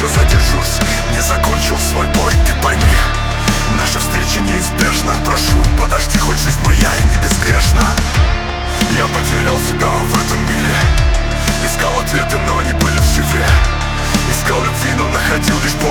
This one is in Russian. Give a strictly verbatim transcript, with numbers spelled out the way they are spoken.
еще задержусь, не закончил свой бой, ты пойми. Наша встреча неизбежна, прошу, подожди, хоть жизнь моя и не безгрешна. Я потерял себя в этом мире, искал ответы, но они были в шифре. Искал любви, но находил лишь боль.